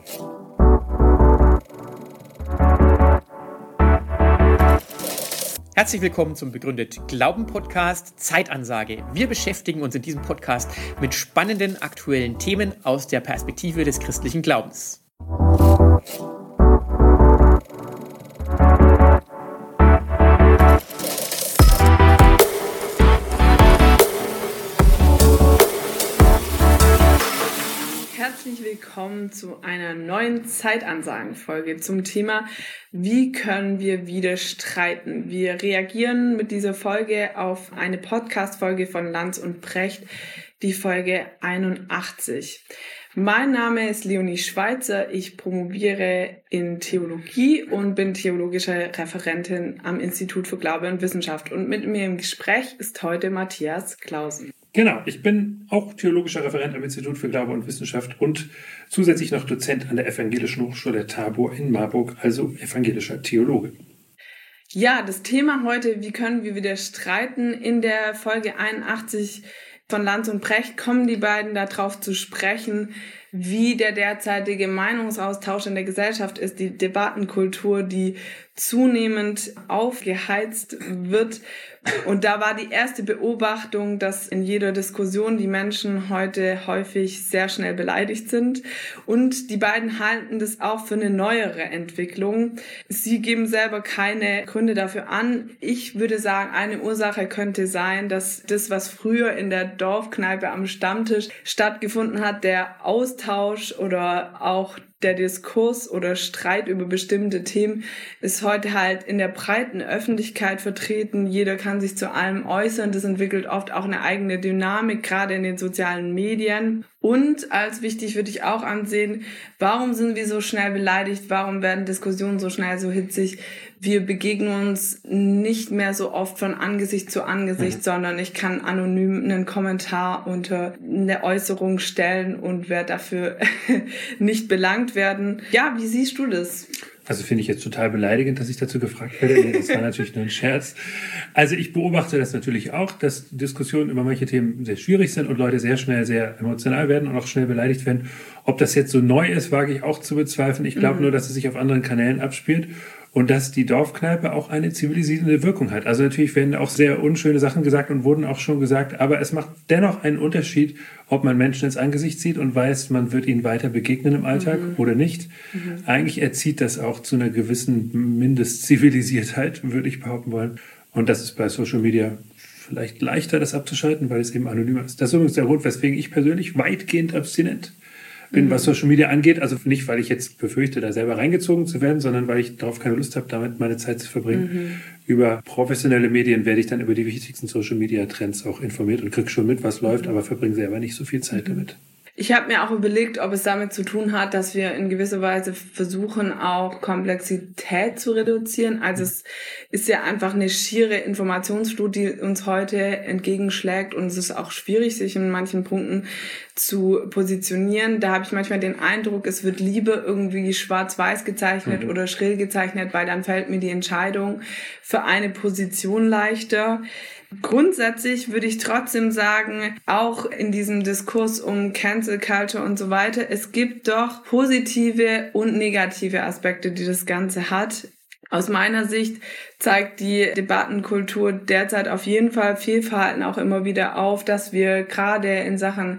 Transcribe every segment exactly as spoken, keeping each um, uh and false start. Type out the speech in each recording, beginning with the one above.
Herzlich willkommen zum Begründet Glauben Podcast Zeitansage. Wir beschäftigen uns in diesem Podcast mit spannenden aktuellen Themen aus der Perspektive des christlichen Glaubens. Herzlich willkommen zu einer neuen Zeitansagenfolge zum Thema, wie können wir wieder streiten? Wir reagieren mit dieser Folge auf eine Podcast-Folge von Lanz und Precht, die Folge einundachtzig. Mein Name ist Leonie Schweizer, ich promoviere in Theologie und bin theologische Referentin am Institut für Glaube und Wissenschaft. Und mit mir im Gespräch ist heute Matthias Clausen. Genau, ich bin auch theologischer Referent am Institut für Glaube und Wissenschaft und zusätzlich noch Dozent an der Evangelischen Hochschule der Tabor in Marburg, also evangelischer Theologe. Ja, das Thema heute, wie können wir wieder streiten? In der Folge einundachtzig von Lanz und Precht kommen die beiden darauf zu sprechen, wie der derzeitige Meinungsaustausch in der Gesellschaft ist, die Debattenkultur, die zunehmend aufgeheizt wird. Und da war die erste Beobachtung, dass in jeder Diskussion die Menschen heute häufig sehr schnell beleidigt sind. Und die beiden halten das auch für eine neuere Entwicklung. Sie geben selber keine Gründe dafür an. Ich würde sagen, eine Ursache könnte sein, dass das, was früher in der Dorfkneipe am Stammtisch stattgefunden hat, der Austausch oder auch der Diskurs oder Streit über bestimmte Themen ist heute halt in der breiten Öffentlichkeit vertreten. Jeder kann sich zu allem äußern. Das entwickelt oft auch eine eigene Dynamik, gerade in den sozialen Medien. Und als wichtig würde ich auch ansehen, warum sind wir so schnell beleidigt? Warum werden Diskussionen so schnell so hitzig? Wir begegnen uns nicht mehr so oft von Angesicht zu Angesicht, mhm. sondern ich kann anonym einen Kommentar unter eine Äußerung stellen und werde dafür nicht belangt werden. Ja, wie siehst du das? Also finde ich jetzt total beleidigend, dass ich dazu gefragt werde. Nee, das war natürlich nur ein Scherz. Also ich beobachte das natürlich auch, dass Diskussionen über manche Themen sehr schwierig sind und Leute sehr schnell sehr emotional werden und auch schnell beleidigt werden. Ob das jetzt so neu ist, wage ich auch zu bezweifeln. Ich glaube mhm. nur, dass es sich auf anderen Kanälen abspielt. Und dass die Dorfkneipe auch eine zivilisierende Wirkung hat. Also natürlich werden auch sehr unschöne Sachen gesagt und wurden auch schon gesagt, aber es macht dennoch einen Unterschied, ob man Menschen ins Angesicht sieht und weiß, man wird ihnen weiter begegnen im Alltag mhm. oder nicht. Mhm. Eigentlich erzieht das auch zu einer gewissen Mindestzivilisiertheit, würde ich behaupten wollen. Und das ist bei Social Media vielleicht leichter, das abzuschalten, weil es eben anonymer ist. Das ist übrigens der Grund, weswegen ich persönlich weitgehend abstinent bin, was Social Media angeht. Also nicht, weil ich jetzt befürchte, da selber reingezogen zu werden, sondern weil ich darauf keine Lust habe, damit meine Zeit zu verbringen. Mhm. Über professionelle Medien werde ich dann über die wichtigsten Social Media Trends auch informiert und kriege schon mit, was läuft, aber verbringe selber nicht so viel Zeit mhm. damit. Ich habe mir auch überlegt, ob es damit zu tun hat, dass wir in gewisser Weise versuchen, auch Komplexität zu reduzieren. Also es ist ja einfach eine schiere Informationsflut, die uns heute entgegenschlägt und es ist auch schwierig, sich in manchen Punkten zu positionieren. Da habe ich manchmal den Eindruck, es wird lieber irgendwie schwarz-weiß gezeichnet mhm. oder schrill gezeichnet, weil dann fällt mir die Entscheidung für eine Position leichter. Grundsätzlich würde ich trotzdem sagen, auch in diesem Diskurs um Cancel Culture und so weiter, es gibt doch positive und negative Aspekte, die das Ganze hat. Aus meiner Sicht zeigt die Debattenkultur derzeit auf jeden Fall Fehlverhalten auch immer wieder auf, dass wir gerade in Sachen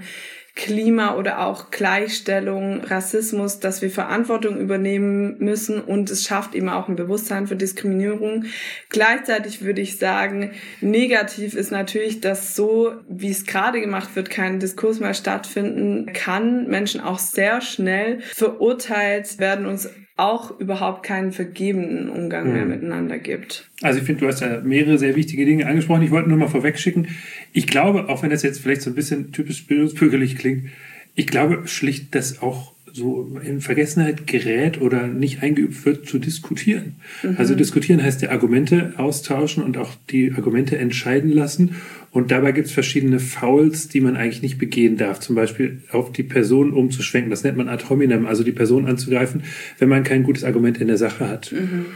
Klima oder auch Gleichstellung, Rassismus, dass wir Verantwortung übernehmen müssen und es schafft eben auch ein Bewusstsein für Diskriminierung. Gleichzeitig würde ich sagen, negativ ist natürlich, dass so, wie es gerade gemacht wird, kein Diskurs mehr stattfinden kann, Menschen auch sehr schnell verurteilt werden und es auch überhaupt keinen vergebenen Umgang mehr mhm. miteinander gibt. Also ich finde, du hast ja mehrere sehr wichtige Dinge angesprochen. Ich wollte nur mal vorweg schicken. Ich glaube, auch wenn das jetzt vielleicht so ein bisschen typisch bildungsbürgerlich klingt, ich glaube schlicht, dass auch so in Vergessenheit gerät oder nicht eingeübt wird, zu diskutieren. Mhm. Also diskutieren heißt ja Argumente austauschen und auch die Argumente entscheiden lassen. Und dabei gibt es verschiedene Fouls, die man eigentlich nicht begehen darf. Zum Beispiel auf die Person umzuschwenken. Das nennt man ad hominem, also die Person anzugreifen, wenn man kein gutes Argument in der Sache hat. Mhm.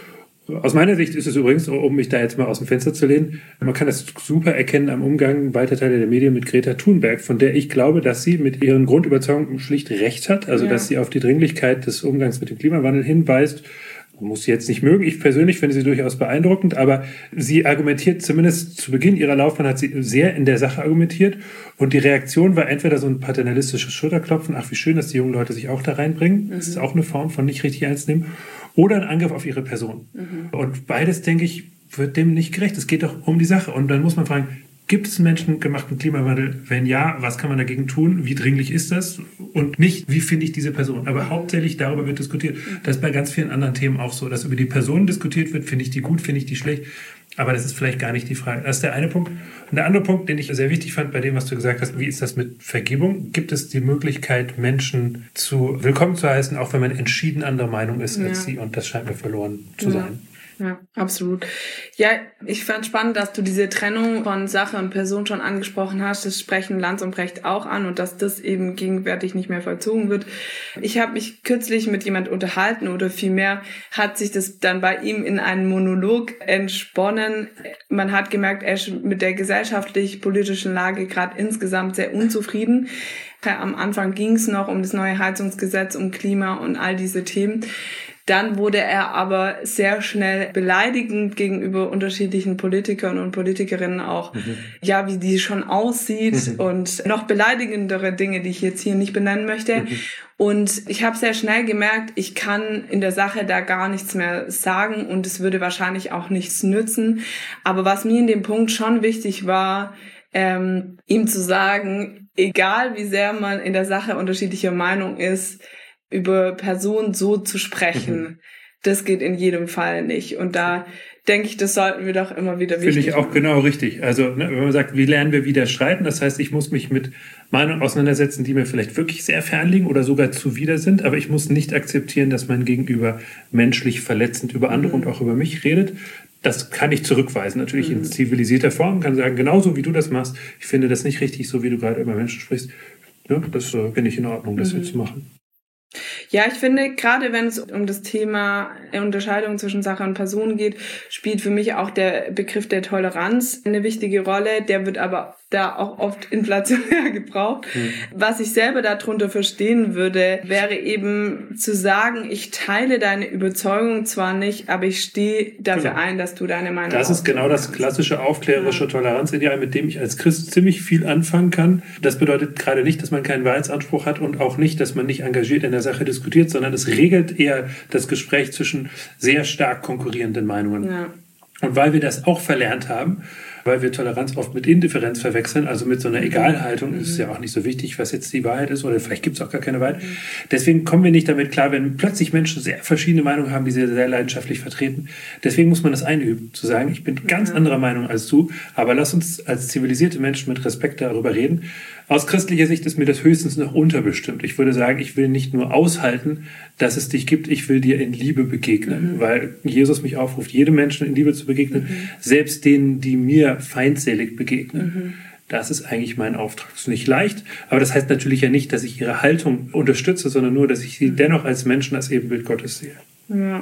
Aus meiner Sicht ist es übrigens, um mich da jetzt mal aus dem Fenster zu lehnen, man kann das super erkennen am Umgang weiter Teile der Medien mit Greta Thunberg, von der ich glaube, dass sie mit ihren Grundüberzeugungen schlicht recht hat, also ja. dass sie auf die Dringlichkeit des Umgangs mit dem Klimawandel hinweist. Man muss sie jetzt nicht mögen. Ich persönlich finde sie durchaus beeindruckend, aber sie argumentiert, zumindest zu Beginn ihrer Laufbahn hat sie sehr in der Sache argumentiert und die Reaktion war entweder so ein paternalistisches Schulterklopfen, ach wie schön, dass die jungen Leute sich auch da reinbringen, mhm. das ist auch eine Form von nicht richtig ernst nehmen, oder ein Angriff auf ihre Person. Mhm. Und beides, denke ich, wird dem nicht gerecht. Es geht doch um die Sache und dann muss man fragen, gibt es einen menschengemachten Klimawandel? Wenn ja, was kann man dagegen tun? Wie dringlich ist das? Und nicht, wie finde ich diese Person? Aber hauptsächlich darüber wird diskutiert. Das ist bei ganz vielen anderen Themen auch so, dass über die Person diskutiert wird. Finde ich die gut? Finde ich die schlecht? Aber das ist vielleicht gar nicht die Frage. Das ist der eine Punkt. Und der andere Punkt, den ich sehr wichtig fand bei dem, was du gesagt hast, wie ist das mit Vergebung? Gibt es die Möglichkeit, Menschen zu willkommen zu heißen, auch wenn man entschieden anderer Meinung ist ja. als sie? Und das scheint mir verloren zu ja. sein. Ja, absolut. Ja, ich fand spannend, dass du diese Trennung von Sache und Person schon angesprochen hast. Das sprechen Lanz und Brecht auch an und dass das eben gegenwärtig nicht mehr vollzogen wird. Ich habe mich kürzlich mit jemand unterhalten oder vielmehr hat sich das dann bei ihm in einen Monolog entsponnen. Man hat gemerkt, er ist mit der gesellschaftlich-politischen Lage gerade insgesamt sehr unzufrieden. Am Anfang ging es noch um das neue Heizungsgesetz, um Klima und all diese Themen. Dann wurde er aber sehr schnell beleidigend gegenüber unterschiedlichen Politikern und Politikerinnen auch, mhm. ja, wie die schon aussieht mhm. und noch beleidigendere Dinge, die ich jetzt hier nicht benennen möchte. Mhm. Und ich habe sehr schnell gemerkt, ich kann in der Sache da gar nichts mehr sagen und es würde wahrscheinlich auch nichts nützen. Aber was mir in dem Punkt schon wichtig war, ähm, ihm zu sagen, egal wie sehr man in der Sache unterschiedlicher Meinung ist, über Personen so zu sprechen, mhm. das geht in jedem Fall nicht. Und da denke ich, das sollten wir doch immer wieder wichtig Finde ich auch machen. Genau richtig. Also ne, wenn man sagt, wie lernen wir wieder streiten, das heißt, ich muss mich mit Meinungen auseinandersetzen, die mir vielleicht wirklich sehr fern liegen oder sogar zuwider sind, aber ich muss nicht akzeptieren, dass mein Gegenüber menschlich verletzend über andere mhm. und auch über mich redet. Das kann ich zurückweisen, natürlich mhm. in zivilisierter Form, kann sagen, genauso wie du das machst, ich finde das nicht richtig, so wie du gerade über Menschen sprichst. Ja, das äh, finde ich in Ordnung, das mhm. so zu machen. Ja, ich finde, gerade wenn es um das Thema Unterscheidung zwischen Sache und Person geht, spielt für mich auch der Begriff der Toleranz eine wichtige Rolle. Der wird aber da auch oft inflationär gebraucht. Mhm. Was ich selber darunter verstehen würde, wäre eben zu sagen, ich teile deine Überzeugung zwar nicht, aber ich stehe dafür genau. ein, dass du deine Meinung hast. Das ist genau das klassische aufklärerische ja. Toleranzideal, mit dem ich als Christ ziemlich viel anfangen kann. Das bedeutet gerade nicht, dass man keinen Wahrheitsanspruch hat und auch nicht, dass man nicht engagiert in der Sache diskutiert, sondern es regelt eher das Gespräch zwischen sehr stark konkurrierenden Meinungen. Ja. Und weil wir das auch verlernt haben, weil wir Toleranz oft mit Indifferenz verwechseln, also mit so einer Egalhaltung, mhm. ist es ja auch nicht so wichtig, was jetzt die Wahrheit ist, oder vielleicht gibt es auch gar keine Wahrheit. Mhm. Deswegen kommen wir nicht damit klar, wenn plötzlich Menschen sehr verschiedene Meinungen haben, die sie sehr leidenschaftlich vertreten. Deswegen muss man das einüben, zu sagen, ich bin ganz mhm. anderer Meinung als du, aber lass uns als zivilisierte Menschen mit Respekt darüber reden. Aus christlicher Sicht ist mir das höchstens noch unterbestimmt. Ich würde sagen, ich will nicht nur aushalten, dass es dich gibt, ich will dir in Liebe begegnen, mhm. weil Jesus mich aufruft, jedem Menschen in Liebe zu begegnen, mhm. selbst denen, die mir feindselig begegnen. Mhm. Das ist eigentlich mein Auftrag. Das ist nicht leicht, aber das heißt natürlich ja nicht, dass ich ihre Haltung unterstütze, sondern nur, dass ich sie mhm. dennoch als Menschen, als Ebenbild Gottes sehe. Ja.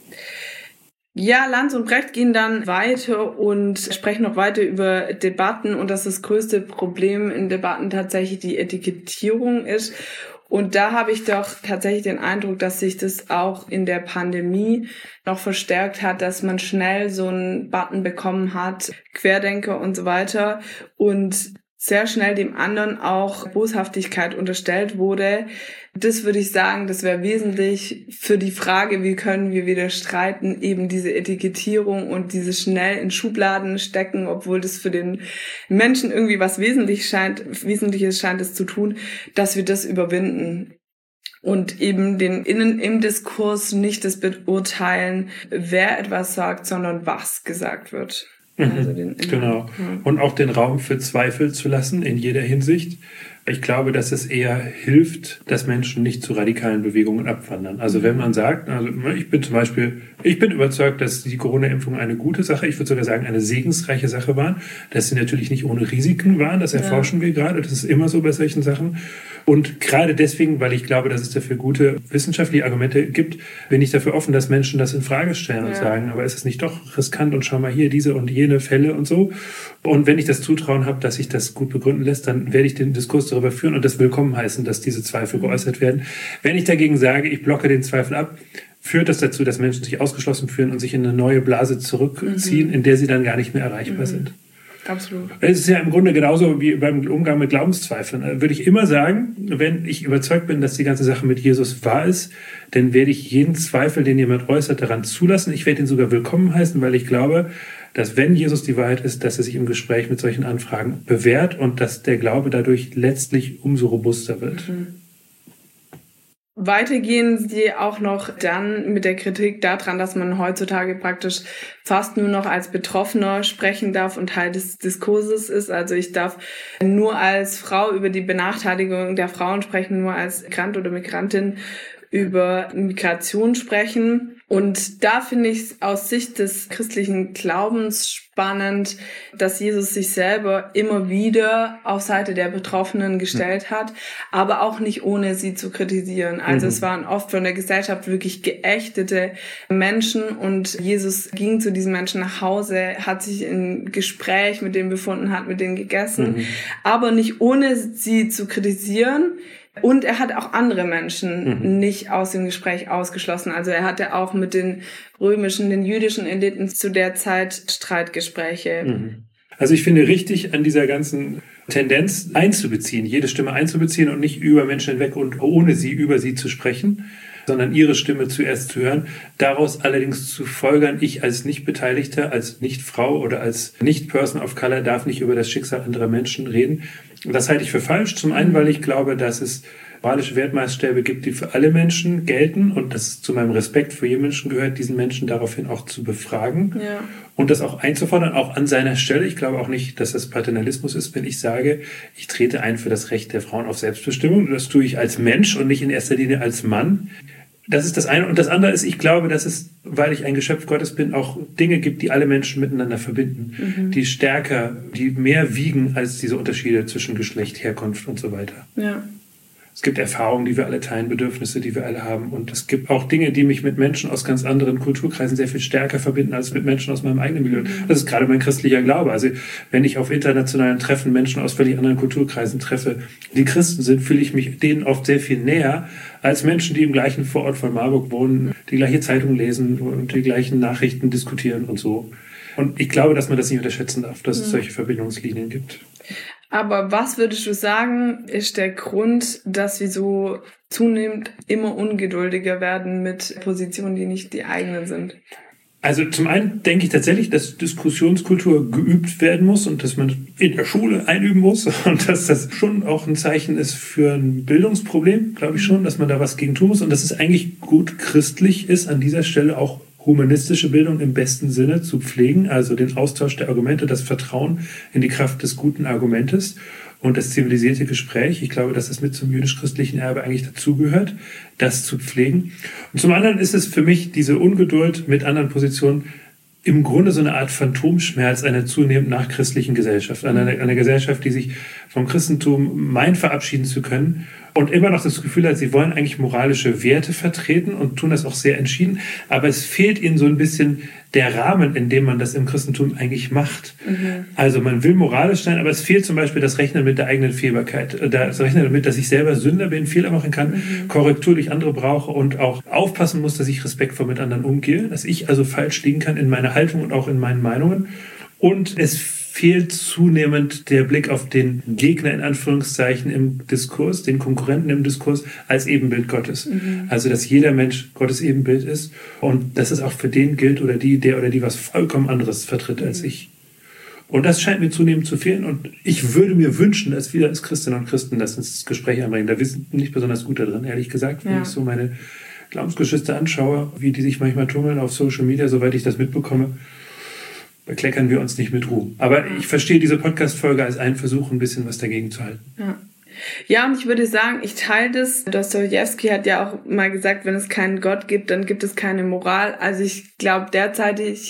Ja, Lanz und Brecht gehen dann weiter und sprechen noch weiter über Debatten und dass das größte Problem in Debatten tatsächlich die Etikettierung ist. Und da habe ich doch tatsächlich den Eindruck, dass sich das auch in der Pandemie noch verstärkt hat, dass man schnell so einen Button bekommen hat, Querdenker und so weiter, und sehr schnell dem anderen auch Boshaftigkeit unterstellt wurde. Das würde ich sagen, das wäre wesentlich für die Frage, wie können wir wieder streiten, eben diese Etikettierung und dieses schnell in Schubladen stecken, obwohl das für den Menschen irgendwie was Wesentliches scheint, Wesentliches scheint es zu tun, dass wir das überwinden. Und eben den Innen im Diskurs nicht das beurteilen, wer etwas sagt, sondern was gesagt wird. Also den genau. Und auch den Raum für Zweifel zu lassen in jeder Hinsicht. Ich glaube, dass es eher hilft, dass Menschen nicht zu radikalen Bewegungen abwandern. Also wenn man sagt, also ich bin zum Beispiel, ich bin überzeugt, dass die Corona-Impfung eine gute Sache, ich würde sogar sagen, eine segensreiche Sache waren, dass sie natürlich nicht ohne Risiken waren, das erforschen ja. wir gerade, das ist immer so bei solchen Sachen. Und gerade deswegen, weil ich glaube, dass es dafür gute wissenschaftliche Argumente gibt, bin ich dafür offen, dass Menschen das in Frage stellen und ja. sagen, aber ist es nicht doch riskant und schau mal hier diese und jene Fälle und so. Und wenn ich das Zutrauen habe, dass sich das gut begründen lässt, dann werde ich den Diskurs darüber führen und das willkommen heißen, dass diese Zweifel geäußert werden. Wenn ich dagegen sage, ich blocke den Zweifel ab, führt das dazu, dass Menschen sich ausgeschlossen fühlen und sich in eine neue Blase zurückziehen, mhm. in der sie dann gar nicht mehr erreichbar mhm. sind. Absolut. Es ist ja im Grunde genauso wie beim Umgang mit Glaubenszweifeln. Da würde ich immer sagen, wenn ich überzeugt bin, dass die ganze Sache mit Jesus wahr ist, dann werde ich jeden Zweifel, den jemand äußert, daran zulassen. Ich werde ihn sogar willkommen heißen, weil ich glaube, dass wenn Jesus die Wahrheit ist, dass er sich im Gespräch mit solchen Anfragen bewährt und dass der Glaube dadurch letztlich umso robuster wird. Mhm. Weiter gehen sie auch noch dann mit der Kritik daran, dass man heutzutage praktisch fast nur noch als Betroffener sprechen darf und Teil des Diskurses ist. Also ich darf nur als Frau über die Benachteiligung der Frauen sprechen, nur als Migrant oder Migrantin über Migration sprechen. Und da finde ich es aus Sicht des christlichen Glaubens spannend, dass Jesus sich selber immer wieder auf Seite der Betroffenen gestellt hat, aber auch nicht ohne sie zu kritisieren. Also mhm. es waren oft von der Gesellschaft wirklich geächtete Menschen und Jesus ging zu diesen Menschen nach Hause, hat sich in Gespräch mit denen befunden, hat mit denen gegessen, mhm. aber nicht ohne sie zu kritisieren. Und er hat auch andere Menschen mhm. nicht aus dem Gespräch ausgeschlossen. Also er hatte auch mit den römischen, den jüdischen Eliten zu der Zeit Streitgespräche. Mhm. Also ich finde richtig, an dieser ganzen Tendenz einzubeziehen, jede Stimme einzubeziehen und nicht über Menschen hinweg und ohne sie über sie zu sprechen, sondern ihre Stimme zuerst zu hören. Daraus allerdings zu folgern, ich als Nicht-Beteiligter, als Nicht-Frau oder als Nicht-Person of Color darf nicht über das Schicksal anderer Menschen reden. Das halte ich für falsch. Zum einen, weil ich glaube, dass es moralische Wertmaßstäbe gibt, die für alle Menschen gelten und dass es zu meinem Respekt für jeden Menschen gehört, diesen Menschen daraufhin auch zu befragen ja. und das auch einzufordern, auch an seiner Stelle. Ich glaube auch nicht, dass das Paternalismus ist, wenn ich sage, ich trete ein für das Recht der Frauen auf Selbstbestimmung. Das tue ich als Mensch und nicht in erster Linie als Mann. Das ist das eine. Und das andere ist, ich glaube, dass es, weil ich ein Geschöpf Gottes bin, auch Dinge gibt, die alle Menschen miteinander verbinden, mhm. die stärker, die mehr wiegen als diese Unterschiede zwischen Geschlecht, Herkunft und so weiter. Ja. Es gibt Erfahrungen, die wir alle teilen, Bedürfnisse, die wir alle haben. Und es gibt auch Dinge, die mich mit Menschen aus ganz anderen Kulturkreisen sehr viel stärker verbinden als mit Menschen aus meinem eigenen Milieu. Das ist gerade mein christlicher Glaube. Also wenn ich auf internationalen Treffen Menschen aus völlig anderen Kulturkreisen treffe, die Christen sind, fühle ich mich denen oft sehr viel näher als Menschen, die im gleichen Vorort von Marburg wohnen, die gleiche Zeitung lesen und die gleichen Nachrichten diskutieren und so. Und ich glaube, dass man das nicht unterschätzen darf, dass es solche Verbindungslinien gibt. Aber was würdest du sagen, ist der Grund, dass wir so zunehmend immer ungeduldiger werden mit Positionen, die nicht die eigenen sind? Also zum einen denke ich tatsächlich, dass Diskussionskultur geübt werden muss und dass man in der Schule einüben muss und dass das schon auch ein Zeichen ist für ein Bildungsproblem, glaube ich schon, dass man da was gegen tun muss und dass es eigentlich gut christlich ist, an dieser Stelle auch humanistische Bildung im besten Sinne zu pflegen, also den Austausch der Argumente, das Vertrauen in die Kraft des guten Argumentes und das zivilisierte Gespräch. Ich glaube, dass das mit zum jüdisch-christlichen Erbe eigentlich dazugehört, das zu pflegen. Und zum anderen ist es für mich diese Ungeduld mit anderen Positionen im Grunde so eine Art Phantomschmerz einer zunehmend nachchristlichen Gesellschaft, einer, einer Gesellschaft, die sich vom Christentum meint, verabschieden zu können und immer noch das Gefühl hat, sie wollen eigentlich moralische Werte vertreten und tun das auch sehr entschieden, aber es fehlt ihnen so ein bisschen der Rahmen, in dem man das im Christentum eigentlich macht. Mhm. Also man will moralisch sein, aber es fehlt zum Beispiel das Rechnen mit der eigenen Fehlbarkeit, das Rechnen damit, dass ich selber Sünder bin, Fehler machen kann, mhm. Korrektur durch andere brauche und auch aufpassen muss, dass ich respektvoll mit anderen umgehe, dass ich also falsch liegen kann in meiner Haltung und auch in meinen Meinungen. Und es fehlt zunehmend der Blick auf den Gegner in Anführungszeichen im Diskurs, den Konkurrenten im Diskurs als Ebenbild Gottes. Mhm. Also, dass jeder Mensch Gottes Ebenbild ist und dass es auch für den gilt oder die, der oder die was vollkommen anderes vertritt als ich. Und das scheint mir zunehmend zu fehlen und ich würde mir wünschen, dass wir als Christinnen und Christen das ins Gespräch einbringen. Da wissen wir nicht besonders gut da drin, ehrlich gesagt, wenn ja. ich so meine Glaubensgeschwister anschaue, wie die sich manchmal tummeln auf Social Media, soweit ich das mitbekomme. Bekleckern wir uns nicht mit Ruhm. Aber ich verstehe diese Podcast-Folge als einen Versuch, ein bisschen was dagegen zu halten. Ja. Ja, und ich würde sagen, ich teile das. Dostojewski hat ja auch mal gesagt, wenn es keinen Gott gibt, dann gibt es keine Moral. Also ich glaube derzeitig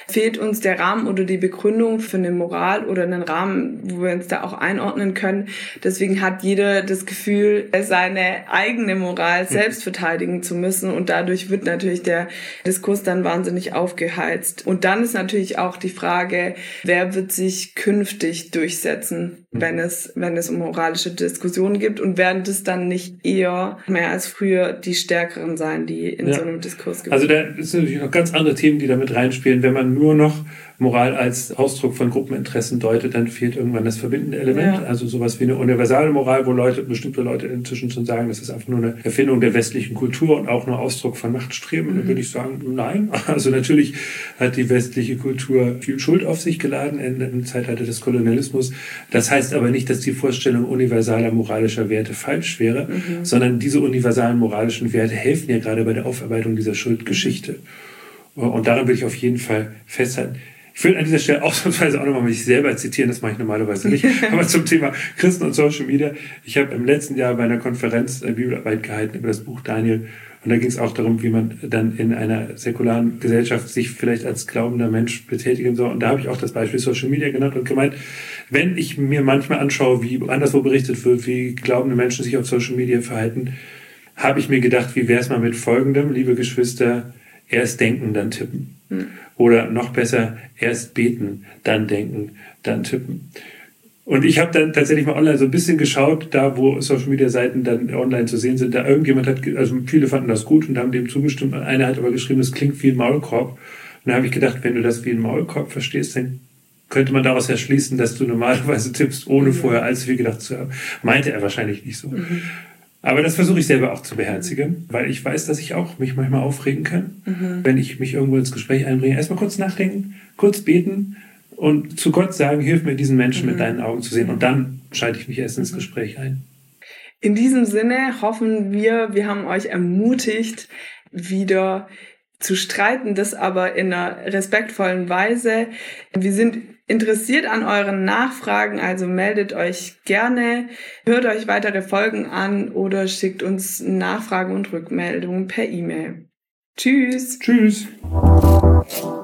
fehlt uns der Rahmen oder die Begründung für eine Moral oder einen Rahmen, wo wir uns da auch einordnen können. Deswegen hat jeder das Gefühl, seine eigene Moral selbst verteidigen zu müssen und dadurch wird natürlich der Diskurs dann wahnsinnig aufgeheizt. Und dann ist natürlich auch die Frage, wer wird sich künftig durchsetzen, wenn es, wenn es um moralische Diskussionen gibt und werden das dann nicht eher mehr als früher die Stärkeren sein, die in ja. so einem Diskurs gibt. Also da sind natürlich noch ganz andere Themen, die damit reinspielen. Wenn man nur noch Moral als Ausdruck von Gruppeninteressen deutet, dann fehlt irgendwann das verbindende Element. Ja. Also sowas wie eine universale Moral, wo Leute, bestimmte Leute inzwischen schon sagen, das ist einfach nur eine Erfindung der westlichen Kultur und auch nur Ausdruck von Machtstreben. Mhm. Dann würde ich sagen, nein. Also natürlich hat die westliche Kultur viel Schuld auf sich geladen in, im Zeitalter des Kolonialismus. Das heißt aber nicht, dass die Vorstellung universaler moralischer Werte falsch wäre, mhm. sondern diese universalen moralischen Werte helfen ja gerade bei der Aufarbeitung dieser Schuldgeschichte. Und daran will ich auf jeden Fall festhalten. Ich will an dieser Stelle ausnahmsweise auch nochmal mich selber zitieren, das mache ich normalerweise nicht, aber zum Thema Christen und Social Media. Ich habe im letzten Jahr bei einer Konferenz eine Bibelarbeit gehalten über das Buch Daniel und da ging es auch darum, wie man dann in einer säkularen Gesellschaft sich vielleicht als glaubender Mensch betätigen soll. Und da habe ich auch das Beispiel Social Media genannt und gemeint, wenn ich mir manchmal anschaue, wie anderswo berichtet wird, wie glaubende Menschen sich auf Social Media verhalten, habe ich mir gedacht, wie wäre es mal mit folgendem, liebe Geschwister, erst denken, dann tippen. Hm. Oder noch besser, erst beten, dann denken, dann tippen. Und ich habe dann tatsächlich mal online so ein bisschen geschaut, da wo Social-Media-Seiten dann online zu sehen sind, da irgendjemand hat, also viele fanden das gut und haben dem zugestimmt. Und einer hat aber geschrieben, das klingt wie ein Maulkorb. Und da habe ich gedacht, wenn du das wie ein Maulkorb verstehst, dann könnte man daraus ja schließen, dass du normalerweise tippst, ohne vorher allzu viel gedacht zu haben. Meinte er wahrscheinlich nicht so. Mhm. Aber das versuche ich selber auch zu beherzigen, weil ich weiß, dass ich auch mich manchmal aufregen kann, mhm. wenn ich mich irgendwo ins Gespräch einbringe. Erstmal kurz nachdenken, kurz beten und zu Gott sagen, hilf mir, diesen Menschen mhm. mit deinen Augen zu sehen. Und dann schalte ich mich erst ins Gespräch ein. In diesem Sinne hoffen wir, wir haben euch ermutigt, wieder zu streiten, das aber in einer respektvollen Weise. Wir sind interessiert an euren Nachfragen, also meldet euch gerne, hört euch weitere Folgen an oder schickt uns Nachfragen und Rückmeldungen per E-Mail. Tschüss. Tschüss.